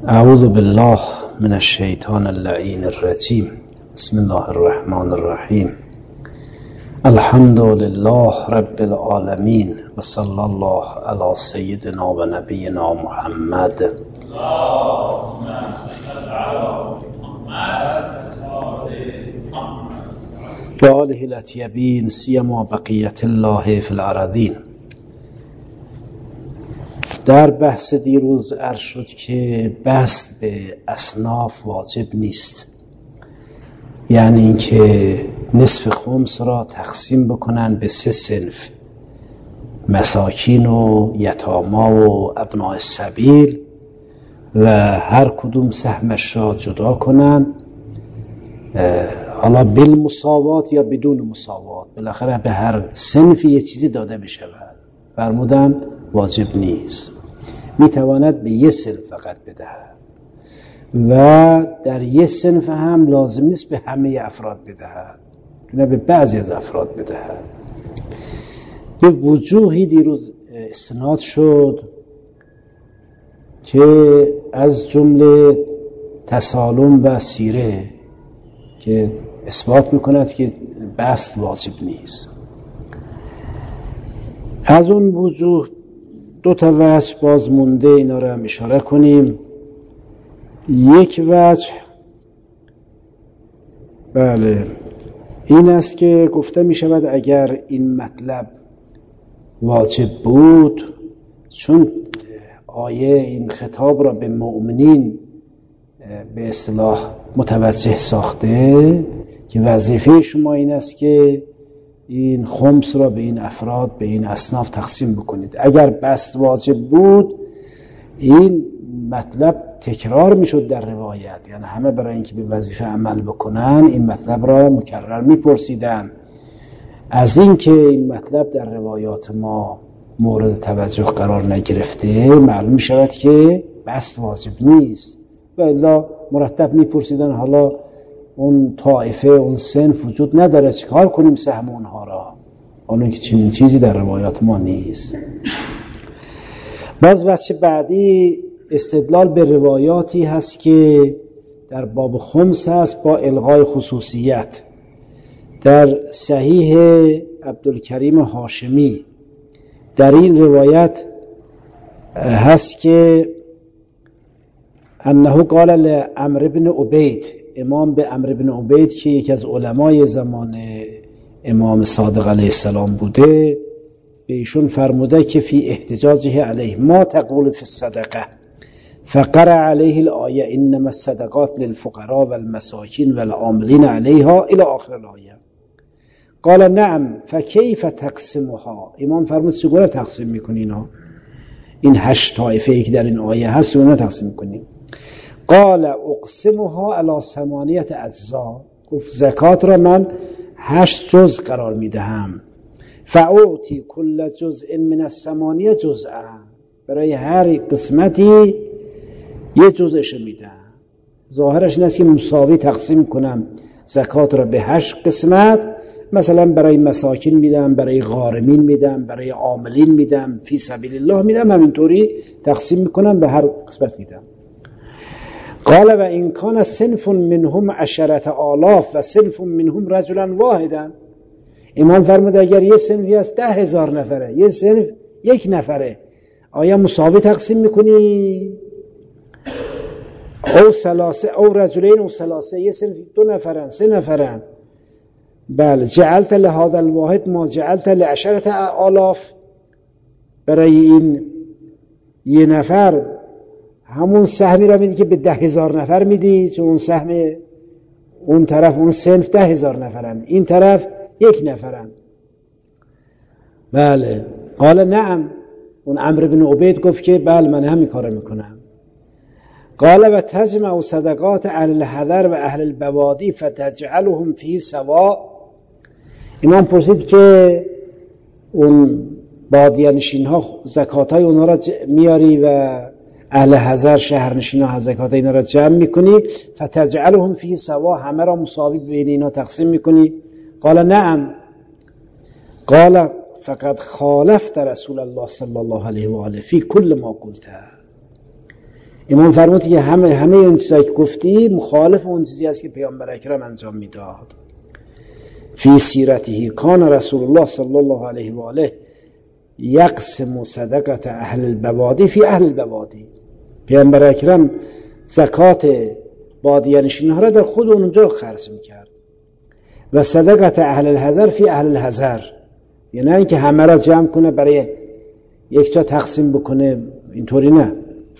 اعوذ بالله من الشیطان اللعین الرجیم. بسم الله الرحمن الرحیم. الحمد لله رب العالمین و صلی الله علی سیدنا و نبینا محمد و آله الاطیبین سیما بقیت الله فی الارضین. در بحث دیروز عرض شد که بسط به اصناف واجب نیست، یعنی اینکه نصف خمس را تقسیم بکنن به 3 صنف: مساکین و یتاما و ابناء السبیل، و هر کدوم سهمش را جدا کنن، حالا بالمساوات یا بدون مساوات، بالاخره به هر صنفی یه چیزی داده بشود. فرمودن واجب نیست، میتواند به 1 صنف فقط بدهد و در 1 صنف هم لازم نیست به همه افراد بدهد، نه به بعضی از افراد بدهد. به وجوهی دیروز استناد شد که از جمله تسالم و سیره که اثبات میکند که بسط واجب نیست. از اون وجوه 2 وجه باز مونده، اینا رو هم اشاره کنیم. یک وجه این است که گفته می شود اگر این مطلب واجب بود، چون آیه این خطاب را به مؤمنین به اصطلاح متوجه ساخته که وظیفه شما این است که این خمس را به این افراد، به این اصناف تقسیم بکنید. اگر بسط واجب بود این مطلب تکرار میشد در روایت، یعنی همه برای اینکه به وظیفه عمل بکنن این مطلب را مکرر میپرسیدن. از اینکه این مطلب در روایات ما مورد توجه قرار نگرفته معلوم میشود که بسط واجب نیست، و الا مرتب میپرسیدن حالا اون طائفه، اون صنف وجود نداره، چیکار کنیم سهم اونها را، حالا که چنین چیزی در روایات ما نیست. باز وجه بعدی استدلال به روایاتی هست که در باب خمس هست با الغای خصوصیت. در صحیح عبدالکریم هاشمی در این روایت هست که انه قال لعمرو بن عبید، امام به عمرو بن عبید که یکی از علمای زمان امام صادق علیه السلام بوده، به ایشون فرموده که فی احتجاجه علیه ما تقول فی الصدقه فقرأ علیه الآیه انما الصدقات للفقراء والمساکین والعاملین علیها الی آخر الآیه. قال نعم فکیف تقسمها، امام فرمود چگونه تقسیم میکنین این 8 طایفه ای که در این آیه هست چگونه تقسیم میکنین؟ قال اقسمها علی 8 اجزاء، گفت زکات را من 8 جزء قرار میدهم. فاعطی کل جزء من 8 جزءا، برای هر قسمتی 1 جزءش میدم. ظاهرش این است که مساوی تقسیم کنم زکات را به 8 قسمت، مثلا برای مساکین میدم، برای غارمین میدم، برای عاملین میدم، فی سبیل الله میدم، همینطوری تقسیم میکنم به هر قسمت میدم. قال و این کان صنف منهم 10,000 و صنف منهم رجلا واحدا، امام فرمود اگر یه صنفی هست 10,000 نفره، یه صنف 1 نفره، آیا مساوی تقسیم میکنی؟ او ثلاثه او رجلین او ثلاثه، یه صنف 2 نفرن 3 نفرن. بله، جعلت لهذا الواحد ما جعلت ل10,000، برای این 1 نفر همون سهمی را میدی که به 10,000 نفر میدی، چون اون سهم اون طرف اون صنف 10,000 نفرن، این طرف 1 نفرن. بله. قال نعم، اون عمرو بن عبید گفت که بله من همین کارو میکنم. قال و تجمع صدقات اهل الحضر و اهل البوادی فتجعلهم فی سواء، امام پرسید که اون بادیه نشین ها زکات های اونها را میاری و اهل حضر شهرنشین ها زکات اینا را جمع میکنی، فتجعلهم فی سواء، همه را مساوی بین اینا تقسیم میکنی؟ قال نعم. قال فقد خالفت رسول الله صلی الله علیه و آله فی کل ما قلته، امام فرمود که همه این چیزایی که گفتی مخالف اون چیزی است که پیامبر اکرم انجام میداد. فی سیرته کان رسول الله صلی الله علیه و آله یقسم صدقه اهل البوادی فی اهل البوادی. پیامبر اکرم زکات بادیه نشین‌ها را در خود اونجا خرج میکرد و صدقه اهل الحضر فی اهل الحضر، یعنی نه اینکه همه را جمع کنه برای یک جا تقسیم بکنه، اینطوری نه.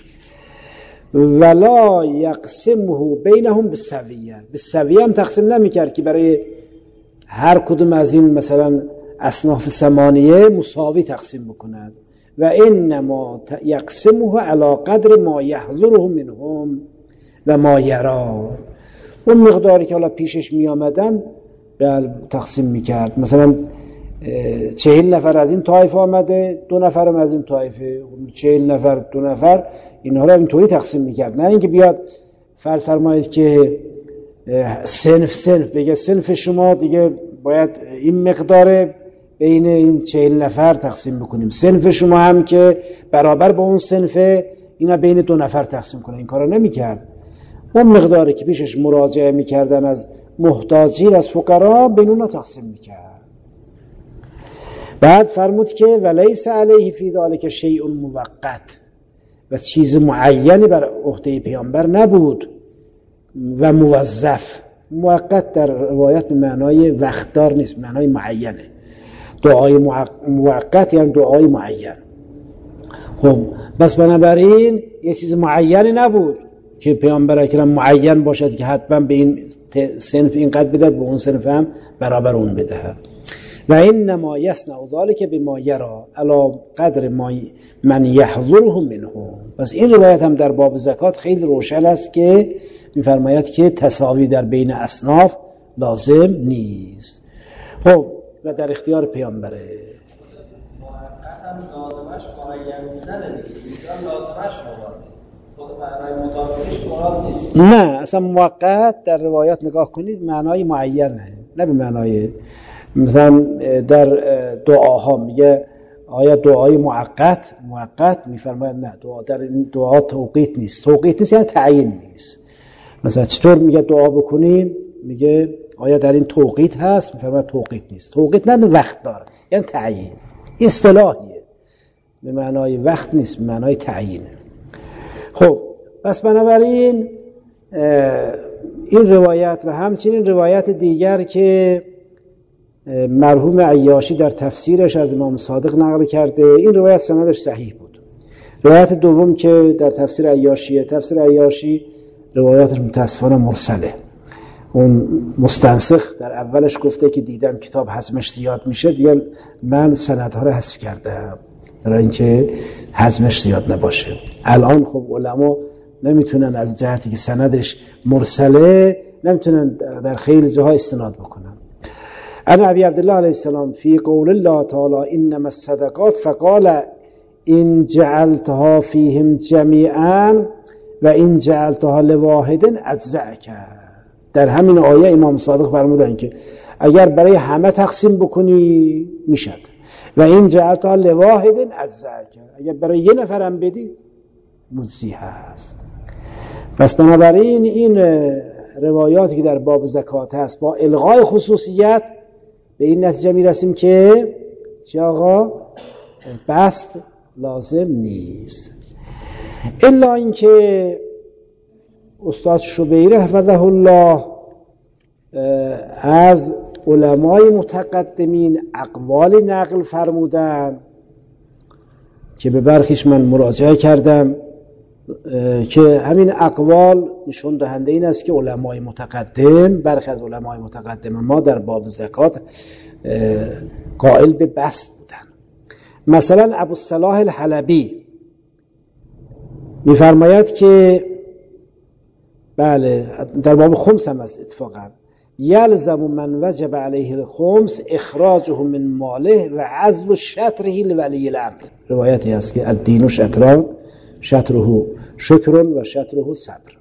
ولا یقسمه بینهم بالسویه، بالسویه هم تقسیم نمیکرد که برای هر کدوم از این مثلا اصناف ثمانیه مساوی تقسیم بکنند. و انما یقسمه علی قدر ما یحضره منهم و ما یرا، اون مقداری که حالا پیشش می آمدن تقسیم میکرد. مثلا 40 نفر از این طایفه آمده، 2 نفر هم از این طایفه، 40 نفر 2 نفر، اینها را اینطوری تقسیم میکرد. نه اینکه بیاد فرض فرمایید که صنف بگه صنف شما دیگه باید این مقدار بین این 40 نفر تقسیم بکنیم، صنف شما هم که برابر با اون صنف اینا بین 2 نفر تقسیم کنه. این کارا نمیکرد. اون مقداری که پیشش مراجعه میکردن از محتاجین، از فقرا، بین اونا تقسیم میکرد. بعد فرمود که ولیس علیه فی ذلک شیء موقت، و چیز معینی بر عهده پیامبر نبود. و موظف، موقت در روایت به معنای وقتدار نیست، معنای معینه. دعای موقت یعنی دعای معین. خب بس بنابراین یه چیز معینی نبود که پیامبر اکرم معین باشد که حتما به این صنف اینقدر بدهد، به اون صنف هم برابر اون بدهد. و انما یصنع ذلک بما یرا علی قدر ما من یحضره منهم. پس این روایت هم در باب زکات خیلی روشن است که می‌فرماید که تساوی در بین اصناف لازم نیست. خب و در اختیار پیامبره. موقت هم لازمش معین نداره دیگه، لازمش مراد خود معنای مطابقش مراد نیست. نه اصلا موقت در روایات نگاه کنید معنای معینه، نه به معنای مثلا در دعاها میگه آیا دعای موقت میفرماید نه، دعا در این دعا توقیت نیست. توقیت نیست یعنی تعیین نیست. مثلا چطور میگه دعا بکنیم، میگه آیا در این توقیت هست، میفرماید توقیت نیست. توقیت نه وقت داره، یعنی تعیین. اصطلاحیه، به معنای وقت نیست، به معنای تعیینه. خب پس بنابراین این روایت و همچنین روایت دیگر که مرحوم عیاشی در تفسیرش از امام صادق نقل کرده، این روایت سندش صحیح بود. روایت دوم که در تفسیر عیاشیه، تفسیر عیاشی روایاتش متاسفانه مرسله. اون مستنسخ در اولش گفته که دیدم کتاب حجمش زیاد میشه، دیگه من سندها رو حذف کردم برای اینکه حجمش زیاد نباشه. الان خب علما نمیتونن از جهتی که سندش مرسله نمیتونن در خیلی جاها استناد بکنن. انا ابی عبدالله علیه السلام فی قول الله تعالی انما الصدقات فقال ان جعلتها فیهم جمیعا و این جعلتها لواحد اجزعک. در همین آیه امام صادق فرمودن که اگر برای همه تقسیم بکنی میشد، و این جعلتها لواحد اجزعک، اگر برای یه نفر هم بدی مجزی هست. پس بنابراین این روایاتی که در باب زکات هست با الغای خصوصیت به این نتیجه میرسیم که چه آقا بست لازم نیست. الا اینکه استاد شبیره حفظه الله از علمای متقدمین اقوال نقل فرمودن که به برخیش من مراجعه کردم که همین اقوال نشون دهنده این است که علمای متقدم، برخی از علمای متقدم ما در باب زکات قائل به بست بودن. مثلا ابوالصلاح الحلبی میفرماید که بله در باب خمس هم است اتفاقا، یلزم من وجب علیه الخمس اخراجه من ماله و عزل شطره لولی الامر. روایتی است که الدین شطران شطره شکر و شطره صبر.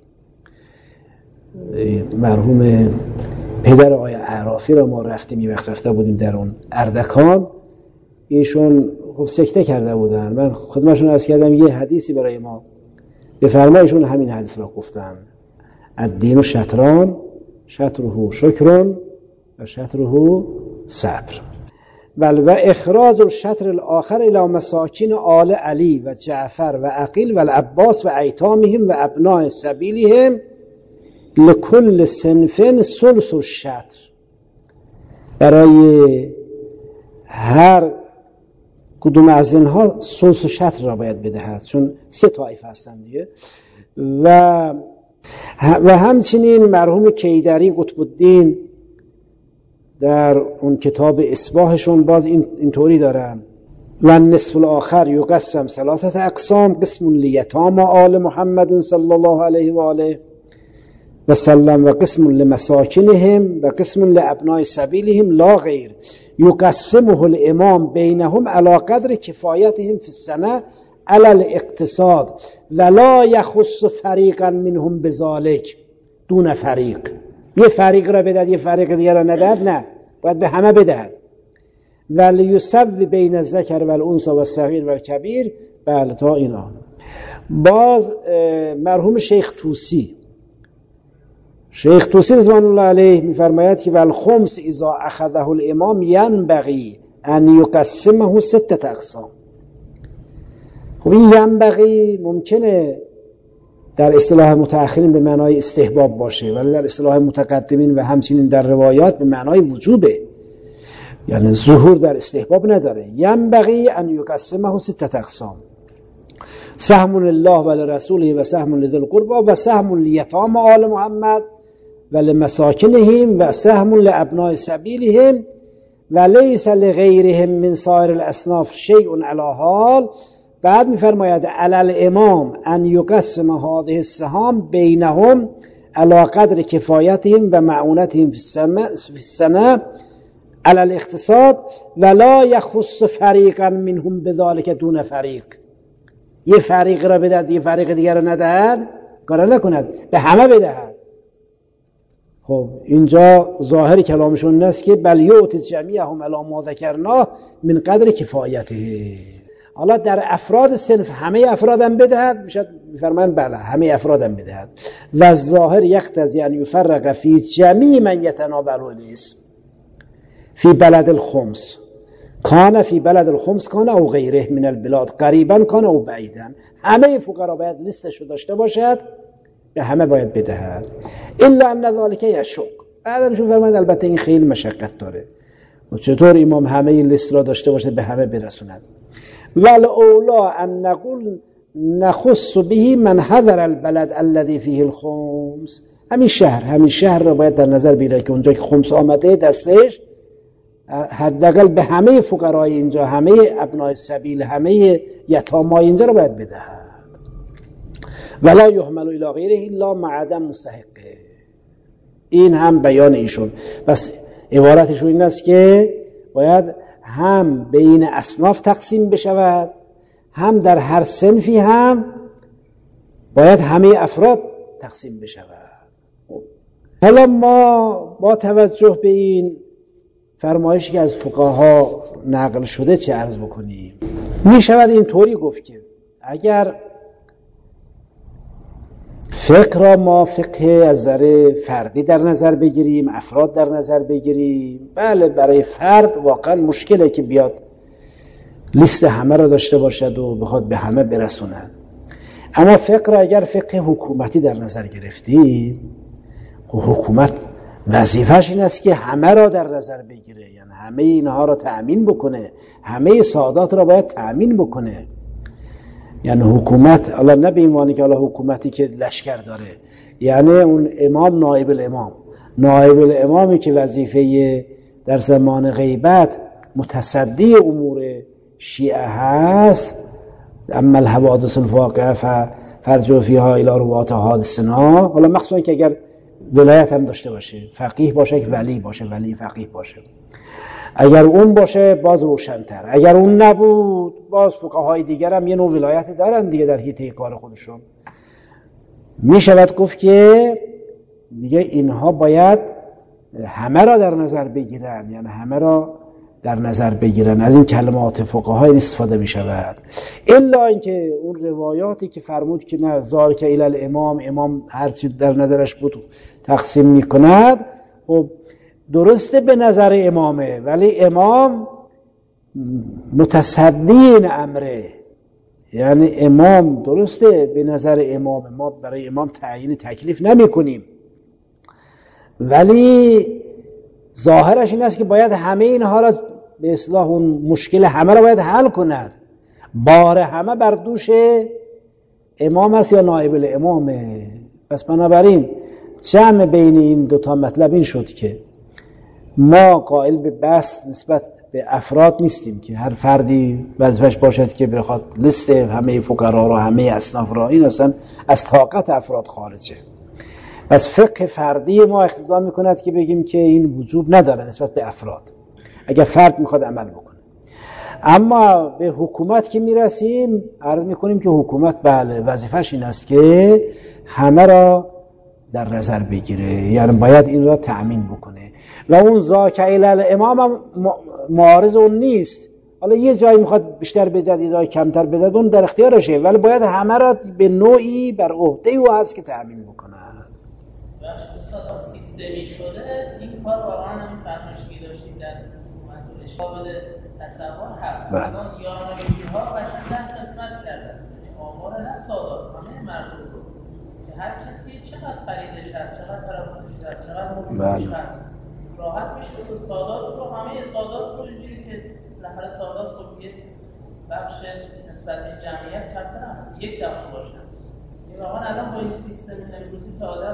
مرحوم پدر آقای اعرافی را ما رفته بودیم در اون اردکان، ایشون خب سکته کرده بودن. من خدمتشون عرض کردم یه حدیثی برای ما به فرمایشون همین حدیث را گفتن: الدین و شطران، شطره شکرون و شطره صبر. و اخراج الشطر الاخر الى مساکین آل علی و جعفر و عقیل و العباس و ایتامهم و ابناء سبیلهم لکل صنف ثلث الشطر. برای هر کدوم از اینها ثلث شطر را باید بدهد، چون 3 طایفه هستند دیگه. و همچنین مرحوم کیدری قطب الدین در اون کتاب اصباحشون باز اینطوری دارن: و نصف الاخر یقسم 3 اقسام: قسم لیتامى آل محمد صلی الله علیه و آله و سلم و قسم لمساکنهم و قسم لابناء سبیلهم لا غیر، یقسمه الامام بینهم علی قدر کفایتهم فی السنه علی الاقتصاد ولا یخص فریقا منهم بذلک دون فریق. یه فریق را بدهد یه فریق دیگر را ندهد، نه، باید به همه بدهد. ولیسوی بین الذکر و الانثی و الصغیر و الکبیر. بله تا اینا. باز مرحوم شیخ طوسی رضوان الله علیه میفرماید که والخمس اذا اخذه الامام ینبغی ان یقسمه 6 اقسام. خب این ینبغی ممکنه در اصطلاح متأخرین به معنای استحباب باشه، ولی در اصطلاح متقدمین و همچنین در روایات به معنای وجوبه، یعنی ظهور در استحباب نداره. ینبغی ان یقسمه 6 اقسام: سهم لله و لرسوله و سهم لذی القربى و سهم لیتامى آل محمد و لمساکنهم و سهم لابناء سبیلهم و لیس لغیرهم من سایر الاصناف شیء علی حال. بعد میفرماید علی الامام ان یقسم هذه السهام بینهم علی قدر کفایتهم و معونتهم فی السنه علی الاقتصاد ولا یخص فریقا منهم بذلک دون فریق. یه فریق را بدهد یه فریق دیگر را ندهد، کار نکند، به همه بدهد. خب اینجا ظاهر کلامشون این است که بل یعطی جمیعهم علی ما ذکرنا من قدر کفایته. حالا در افراد صنف همه افرادم بدهد، میشد میفرمایند بله همه افرادم بدهد. و ظاهر یقتضی ان یفرق فی جمیع من یتناول الاسم فی بلد الخمس کان فی بلد الخمس کان او غیره من البلاد قریبا کان او بعیدا. همه فقرا باید لیستشو داشته باشد، به همه باید بدهد. الا ان ذلک یشق. بعدشون فرمایند البته این خیلی مشقت داره، و چطور امام همه این لیست را داشته باشه به همه برسوند. ول اولا ان نقول نخص به من حضر البلد الذي فيه الخمس. همین شهر را باید در نظر بگیرید که اونجا که خمس آمده دستش، حداقل به همه فقرای اینجا، همه ابنای سبیل، همه یتامای اینجا رو باید بدهد. ولا یحمل الی غیره الا مع عدم مستحقه. این هم بیان ایشون. بس عبارتشون این است که باید هم بین اصناف تقسیم بشود، هم در هر صنفی هم باید همه افراد تقسیم بشود. حالا ما با توجه به این فرمایشی که از فقها نقل شده چه عرض بکنیم؟ می شود اینطوری گفت که اگر فقه را ما فقه از نظر فردی در نظر بگیریم، افراد در نظر بگیریم، بله برای فرد واقعا مشکله که بیاد لیست همه را داشته باشد و بخواد به همه برسوند. اما فقه را اگر فقه حکومتی در نظر گرفتیم، حکومت وظیفه‌اش این است که همه را در نظر بگیره، یعنی همه اینها را تأمین بکنه، همه سعادات را باید تأمین بکنه. یعنی حکومت، حالا نه به عنوانی که حالا حکومتی که لشکر داره، یعنی اون امام نایب الامامی که وظیفه در زمان غیبت متصدی امور شیعه هست. اما الحوادث الواقعه فرجعوا فیها الی رواة حادثنا. حالا مخصوصا که اگر ولایت هم داشته باشه، فقیه باشه که ولی باشه، ولی فقیه باشه، اگر اون باشه باز روشن‌تر، اگر اون نبود باز فقهای دیگر هم یه نوع ولایت دارن دیگه در حیطه کار خودشون. می شود گفت که دیگه اینها باید همه را در نظر بگیرن، یعنی همه را در نظر بگیرن، از این کلمات فقهای استفاده می شود، الا اینکه اون روایاتی که فرمود که نه ذالک الی الامام، امام هرچی در نظرش بود تقسیم می کند، خب درسته به نظر امامه، ولی امام متصدی این امره، یعنی امام درسته به نظر امام، ما برای امام تعیین تکلیف نمی کنیم، ولی ظاهرش این است که باید همه اینها را به اصلاح اون مشکل همه را باید حل کند، بار همه بر دوش امام است یا نائب الامامه. پس بنابراین جمع بین این دوتا مطلب این شد که ما قائل به بس نسبت به افراد نیستیم که هر فردی وظیفش باشد که بخواد لیست همه فقرا را همه اصناف را، این اصلا از طاقت افراد خارجه. پس فقه فردی ما اقتضا میکند که بگیم که این وجوب نداره نسبت به افراد اگر فرد میخواد عمل بکنه. اما به حکومت که میرسیم عرض میکنیم که حکومت بله وظیفش این است که همه را در نظر بگیره، یعنی باید این را تأمین بکنه و اون ذاک الی الامام هم معارض اون نیست، حالا یه جایی میخواد بیشتر بزد یه جایی کمتر بزد اون در اختیارشه، ولی باید همه را به نوعی بر عهده او هست که تأمین بکنه. استاد سیستمی شده این کار واقعا همین فرمایشی داشتیم در حکومت و اشتباه تصور هست. الان یارانگی‌ها قشنگ در قسمت کردن، آمار نه سادات همه مردم رو که هر کسی چقدر خریدش هست، چقدر تراکنشش هست، چقدر مفیدش هست، راحت میشه تو سادات رو همه سادات رو اینجوری که نفر سادات رو یه بخش نسبت به جمعیت کمتر هست، یک دفعه باشه. الان با این سیستم امروزی تا آدم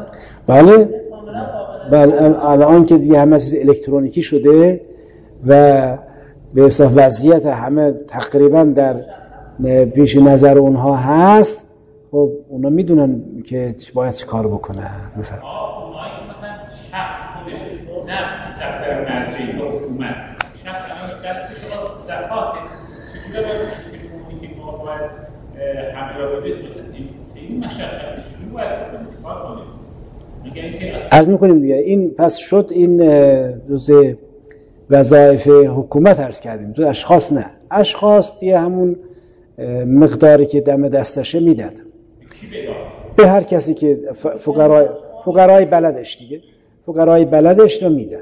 بله الان که دیگه همه چیز الکترونیکی شده و به اصطلاح وضعیت همه تقریبا در پیش نظر اونها هست، خب اونا میدونن که باید چه کار بکنن. بفرمایید. اونایی که مثلا شخص خودش نه دفتر مرجعی با حکومت شخص الان دست شما زکاته چجوری باید که ما باید همه را ببینید مثلا این مشقت چجوری باید چیکار کنیم؟ عرض میکنیم دیگه این پس شد این جزء وظایف حکومت عرض کردیم، تو اشخاص نه، اشخاص دیگه همون مقداری که دم دستشه میداد به هر کسی که فقرای بلدش دیگه فقرای بلدش رو میداد.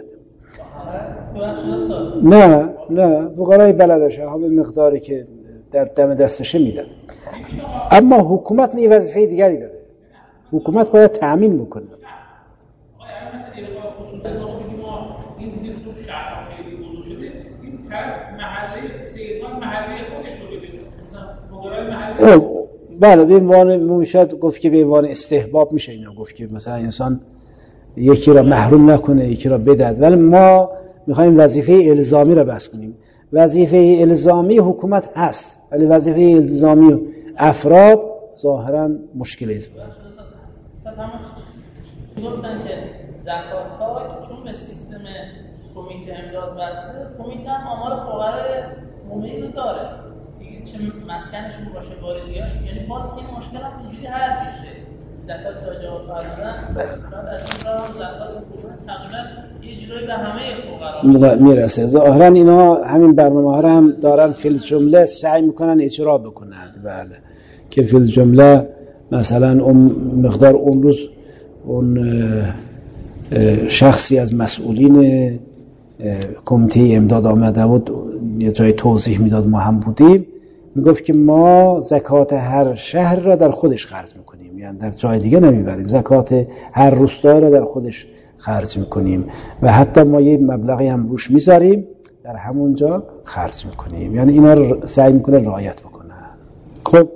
نه فقرای بلدش همه مقداری که در دم دستشه میداد. اما حکومت یه وظیفه دیگری داره، حکومت باید تأمین بکنه. بله به عنوان میشد گفت که به عنوان استحباب میشه اینا گفت که مثلا انسان یکی را محروم نکنه یکی را بدهد، ولی ما میخوایم وظیفه الزامی را بس کنیم. وظیفه الزامی حکومت هست ولی وظیفه الزامی افراد ظاهرا مشکلی است. گفتن که زکات ها چون به سیستم کمیته امداد وصله، کمیته هم آمار فقرای مومنین رو داره دیگه، چه مسکنشون باشه واریزیاش، یعنی باز این مشکل هم اینجوری حل میشه. زکات تا جواب فرمودن بعد از این راه زکات حکومت تقریبا یه جورایی به همه فقرا میرسه. ظاهرا اینا همین برنامه ها رو هم دارن فی الجمله سعی میکنن اجرا بکنن. بله که فی الجمله مثلا اون مقدار اون روز اون شخصی از مسئولین کمیته امداد آمده بود یه جای توضیح میداد، ما هم بودیم، میگفت که ما زکات هر شهر را در خودش خرج میکنیم، یعنی در جای دیگه نمیبریم، زکات هر روستا را در خودش خرج میکنیم و حتی ما یه مبلغی هم روش میذاریم در همونجا خرج میکنیم، یعنی اینا رو سعی میکنه رعایت بکنه. خب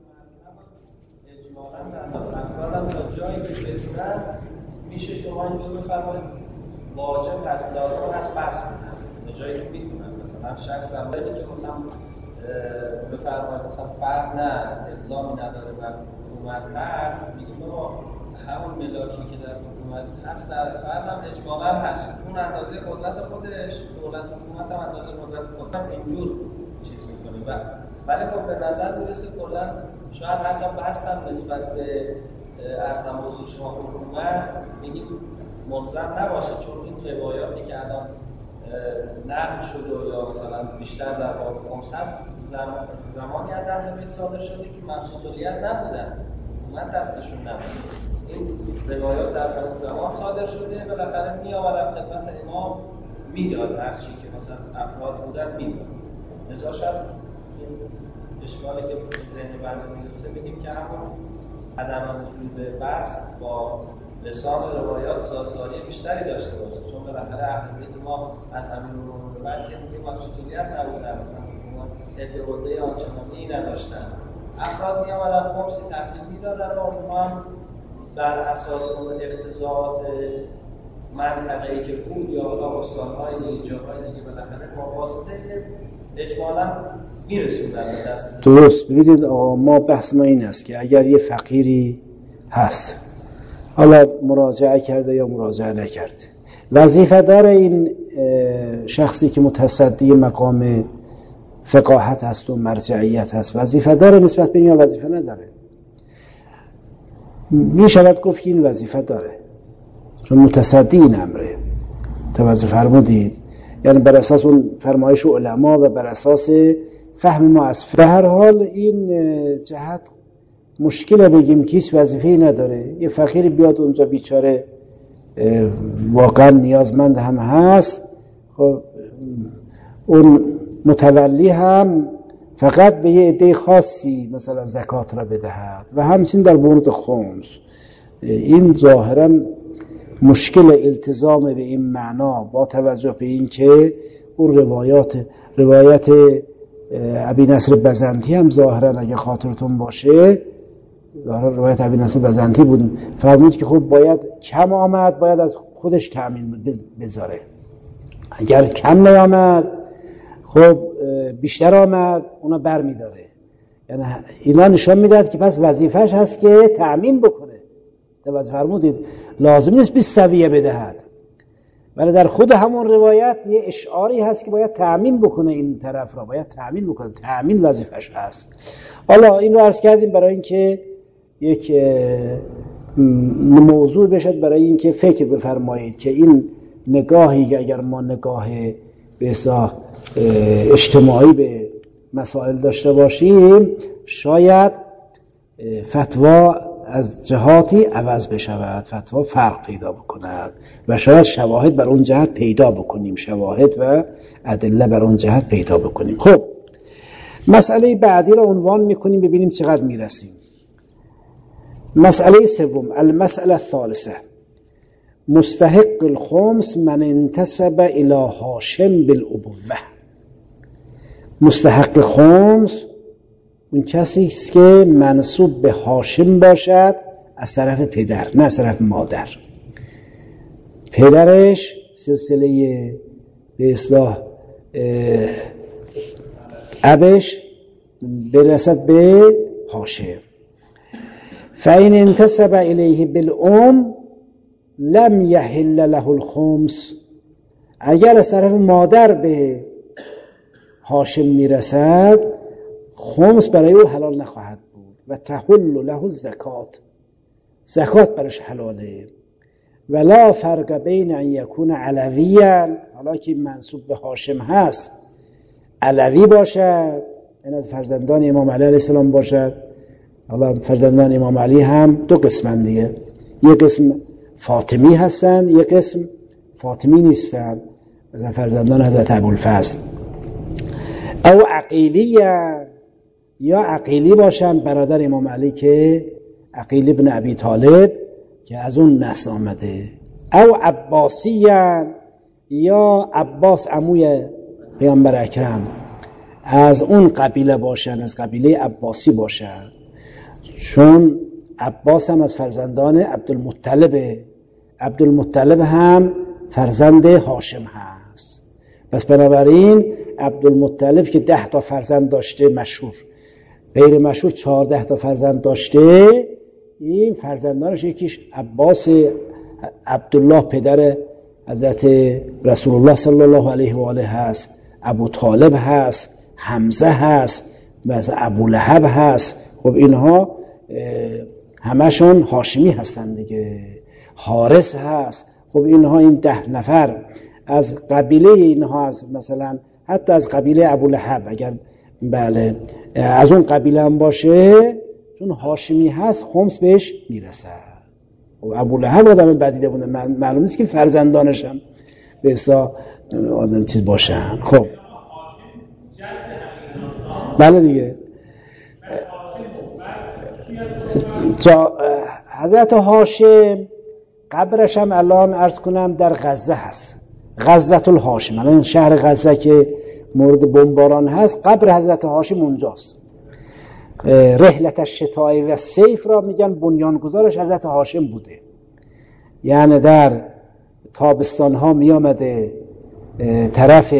میشه شما اینجور بفرمایید واجب هست لازم هست بس کنن به جایی که میتونن، مثلا شخص اولی که مثلا بفرمایید مثلا فرد نه الزامی نداره و حکومت هست، میگیم بابا همون ملاکی که در حکومت هست در فرد هم اجمالا هست، اون اندازه قدرت خودش، دولت حکومت هم اندازه قدرت خودش اینجور چیز میکنه و ولی خب به نظر میرسه کلا شاید حتی بحث هم نسبت به ارزم موضوع شما حکومت میگیم ملزم نباشه، چون این روایاتی که الان نقل شده یا مثلا بیشتر در باب خمس هست زمانی از اهل بیت صادر شده که مبسوطیت نبودن، من دستشون نبود. این روایات در اون زمان صادر شده، بالاخره می آمدن خدمت امام میداد، هر چی که مثلا افراد بودن میداد. لذا شاید این اشکالی که ذهن بنده میرسه بگیم که همون عدم وجود بس با لسان روایات سازگاری بیشتری داشته باشه، چون بالاخره اهل بیت ما از همین رو بعد که دیگه مبسوطیت نبودن، مثلا ادعای آنچنانی نداشتن. افراد می آمدن خمسی تحویل میدادن و اونها هم بر اساس اون اقتضاعات منطقه‌ای که بود یا استان‌های دیگه جاهای دیگه بالاخره با واسطه اجمالاً میرسوندن به دست. درست. ببینید آقا، ما بحث ما این است که اگر یه فقیری هست، حالا مراجعه کرده یا مراجعه نکرده، وظیفه داره این شخصی که متصدی مقام فقاهت هست و مرجعیت هست، وظیفه داره نسبت به این یا وظیفه نداره؟ می شود گفت که این وظیفه داره، چون متصدی این امره. توجه فرمودید؟ یعنی بر اساس اون فرمایش علما و بر اساس فهم ما از به هر حال این جهت مشکل بگیم کیش وظیفه‌ای نداره. یه فقیر بیاد اونجا بیچاره واقعا نیازمند هم هست، خب اون متولی هم فقط به یه عده خاصی مثلا زکات را بدهد و همچنین در مورد خمس. این ظاهرا مشکل التزام به این معنا با توجه به این که اون روایت ابی نصر بزنطی هم ظاهرا اگه خاطرتون باشه، ظاهرا روایت ابی نصر بزنطی بود، فرمود که خب باید کم آمد باید از خودش تأمین بذاره، اگر کم نیامد خب بیشتر آمد اونا بر می داره. یعنی اینا نشان میدهد که پس وظیفش هست که تأمین بکنه. توجه فرمودید؟ لازم نیست 20 سویه بدهد، ولی در خود همون روایت یه اشعاری هست که باید تأمین بکنه، این طرف را باید تأمین بکنه، تأمین وظیفش هست. حالا این رو عرض کردیم برای اینکه یک موضوع بشد، برای اینکه فکر بفرمایید که این نگاهی که اگر ما نگاه به اصطلاح اجتماعی به مسائل داشته باشیم، شاید فتوا از جهاتی عوض بشود، فتوا فرق پیدا بکند و شاید شواهد بر اون جهت پیدا بکنیم، شواهد و ادله بر اون جهت پیدا بکنیم. خب مسئله بعدی را عنوان میکنیم، ببینیم چقدر میرسیم. مسئله سوم، المسئله الثالثه، مستحق الخمس من انتسب الى هاشم بالابوه. مستحق خمس اون کسی است که منسوب به هاشم باشد از طرف پدر، نه از طرف مادر. پدرش سلسله به اصطلاح ابش برسد به هاشم. فإن انتسب الیه بالام لم یحل له الخمس. اگر از طرف مادر به هاشم میرسد، خمس برای او حلال نخواهد بود و تحل له الزکات، زکات برش حلاله. ولا فرق بین ان یکون علویا، حالا که منسوب به هاشم هست، علوی باشد، این از فرزندان امام علی علیه السلام باشد. حالا فرزندان امام علی هم دو قسمن دیگه، یک قسم فاطمی هستن، یک قسم فاطمی نیستن، مثلا فرزندان حضرت ابوالفضل. او عقیلی، یا عقیلی باشن، برادر امام علی که عقیل ابن ابی طالب که از اون نسل آمده. او عباسی، یا عباس عموی پیامبر اکرم از اون قبیله باشن، از قبیله عباسی باشن، چون عباس هم از فرزندان عبدالمطلب، عبدالمطلب هم فرزند هاشم هست. پس بنابراین عبدالمطلب که 10 تا فرزند داشته، مشهور، غیر مشهور 14 تا فرزند داشته، این فرزندانش یکیش عباس عبدالله پدر حضرت رسول الله صلی الله علیه و آله هست، ابو طالب هست، حمزه هست، مثلا ابو لهب هست. خب اینها همشون هاشمی هستن دیگه. حارس هست. خب اینها این 10 نفر از قبیله اینها، از مثلا حتی از قبیله ابولهب، اگر بله از اون قبیله هم باشه، چون هاشمی هست خمس بهش میرسه. ابولهب آدم بدیده بوده، معلوم نیست که فرزندانش هم به حساب آدم چیز باشن. خب بله دیگه. حضرت هاشم قبرش هم الان عرض کنم در غزه هست، غزة الهاشم. الان شهر غزه که مورد بمباران هست، قبر حضرت هاشم اونجاست. رحلت الشتاء و صیف را میگن بنیانگذارش حضرت هاشم بوده، یعنی در تابستان ها می آمده طرف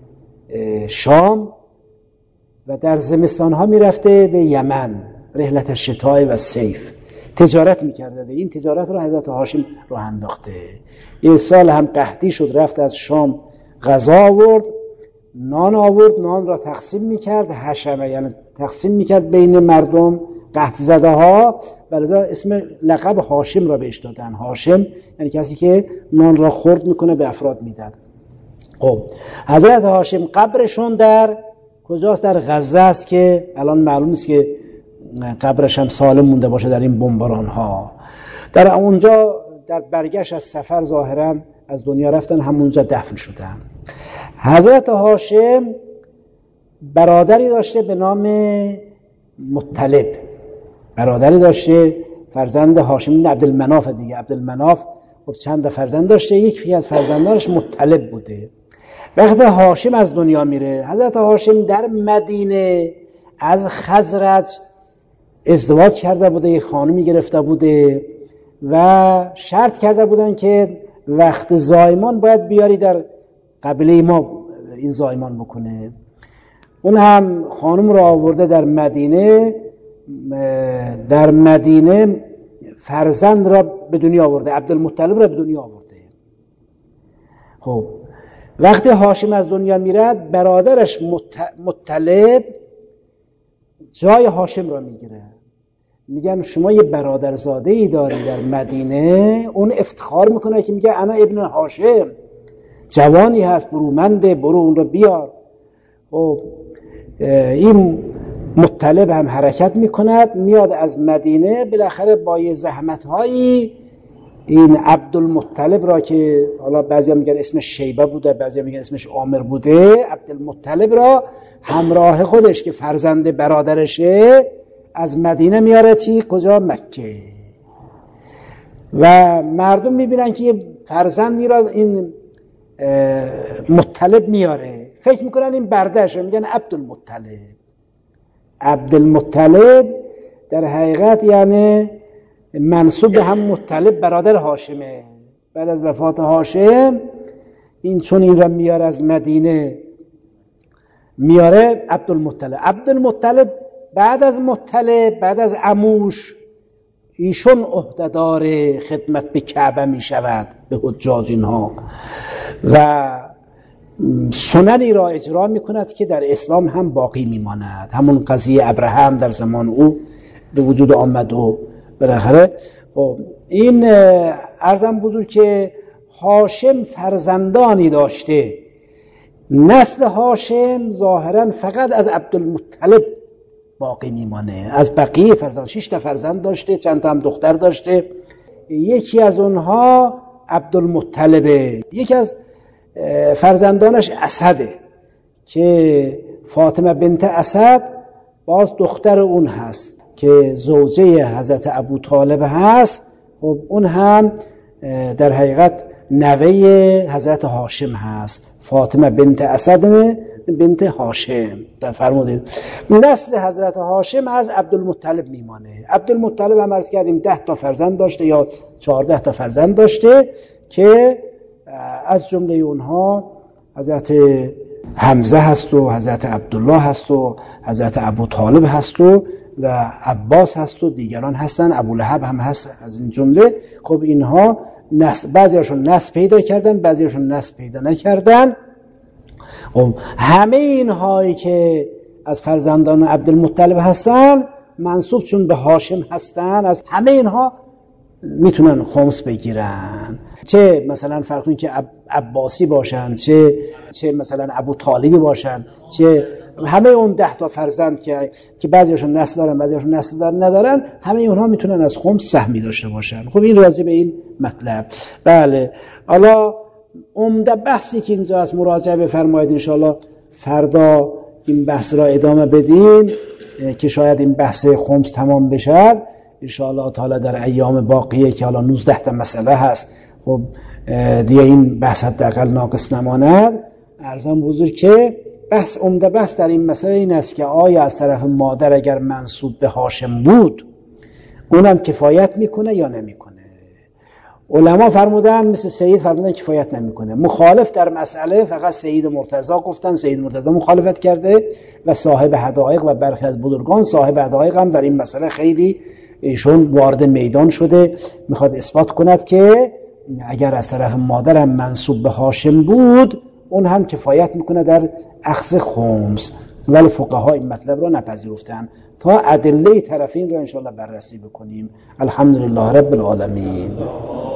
شام و در زمستان ها می رفته به یمن. رحلت الشتاء و صیف تجارت می کرده. این تجارت رو حضرت هاشم راه انداخته. یه سال هم قحطی شد، رفت از شام غذا آورد، نان آورد، نان را تقسیم می کرد، حشمه یعنی تقسیم می کرد بین مردم قحطی زده ها، ولذا اسم لقب هاشم را بهش دادن. هاشم یعنی کسی که نان را خرد میکنه به افراد میدن. خب حضرت هاشم قبرشون در کجاست؟ در غزه است که الان معلوم است که قبرش هم سالم مونده باشه در این بمباران ها. در اونجا در برگشت از سفر ظاهرا از دنیا رفتن، همونجا دفن شدن. حضرت هاشم برادری داشته به نام مطلب، برادری داشته فرزند هاشم بن عبدالمناف دیگه. عبدالمناف خب چند فرزند داشته، یکی از فرزندانش مطلب بوده. وقتی هاشم از دنیا میره، حضرت هاشم در مدینه از خزرج ازدواج کرده بوده، یک خانمی گرفته بوده و شرط کرده بودن که وقت زایمان باید بیاری در قبیله ما این زایمان بکنه. اون هم خانم را آورده در مدینه، در مدینه فرزند را به دنیا آورده، عبدالمطلب را به دنیا آورده. خب وقتی هاشم از دنیا میرد، برادرش مطلب جای هاشم را میگیره. میگن شما یه برادرزاده ای داری در مدینه، اون افتخار میکنه که میگه انا ابن هاشم، جوانی هست برومنده، برو اون رو بیار. خب این مطلب هم حرکت میکند، میاد از مدینه، بالاخره با یه زحمت‌هایی این عبدالمطلب را که حالا بعضیا میگن اسمش شیبه بوده، بعضیا میگن اسمش عامر بوده، عبدالمطلب را همراه خودش که فرزند برادرشه از مدینه میاره کجا؟ مکه. و مردم میبینن که یه فرزندی را این مطلب میاره، فکر میکنن این بردهشه، میگن عبدالمطلب. عبدالمطلب در حقیقت یعنی منصوب به هم مطلب برادر هاشمه. بعد از وفات هاشم این چون این را میاره از مدینه، میاره عبدالمطلب. عبدالمطلب بعد از مطلب، بعد از عموش، ایشون عهدهدار خدمت به کعبه می شود، به حجاج اینها، و سننی را اجرا می کند که در اسلام هم باقی می ماند. همون قضیه ابراهیم در زمان او به وجود آمد و بالاخره این عرضم بودو که هاشم فرزندانی داشته. نسل هاشم ظاهرا فقط از عبدالمطلب باقی میمانه، از بقیه فرزند 6 تا فرزند داشته، چند تا هم دختر داشته. یکی از اونها عبدالمطلبه، یکی از فرزندانش اسده که فاطمه بنت اسد باز دختر اون هست که زوجه حضرت ابو طالب هست. خب اون هم در حقیقت نوه حضرت هاشم هست، فاطمه بنت اسد بنت هاشم. در فرمودید نسل حضرت هاشم از عبدالمطلب میمانه. عبدالمطلب هم عرض کردیم 10 تا فرزند داشته یا 14 تا فرزند داشته که از جمله اونها حضرت حمزه هست و حضرت عبدالله هست و حضرت ابو طالب هست و عباس هست و دیگران هستن، ابو لهب هم هست از این جمله. خب اینها بعضیاشون نسل پیدا کردن، بعضیاشون نسل پیدا نکردن. خب همه اینهایی که از فرزندان عبدالمطلب هستن منسوب چون به هاشم هستن، از همه اینها میتونن خمس بگیرن، چه مثلا فرض کنید که عباسی باشن، چه مثلا ابو طالبی باشن، چه همه اون 10 تا فرزند که بعضیشون نسل دارن بعضیشون نسل ندارن، همه اونها میتونن از خمس سهمی داشته باشن. خب این راضی به این مطلب. بله، حالا عمده بحثی که اینجا از مراجعه بفرمایید، انشاءالله فردا این بحث را ادامه بدیم که شاید این بحث خمس تمام بشه انشاءالله تعالی در ایام باقیه که حالا 19 تا مسئله هست. خب دیگه این بحث حداقل ناقص نماند. عرضم بزرگ که عمده بحث در این مسئله این است که آیا از طرف مادر اگر منسوب به هاشم بود اونم کفایت میکنه یا نمیکنه. علما فرمودن مثل سید فرمودن کفایت نمیکنه. مخالف در مسئله فقط سید مرتضی گفتن، سید مرتضی مخالفت کرده و صاحب حدائق و برخی از بزرگان صاحب حدائق هم در این مسئله خیلی ایشون وارد میدان شده، میخواد اثبات کند که اگر از طرف مادرم منسوب به هاشم بود اون هم کفایت میکنه در اخذ خمس، ولی فقها این مطلب را نپذیرفتن تا ادله طرفین را انشاءالله بررسی بکنیم. الحمدلله رب العالمین.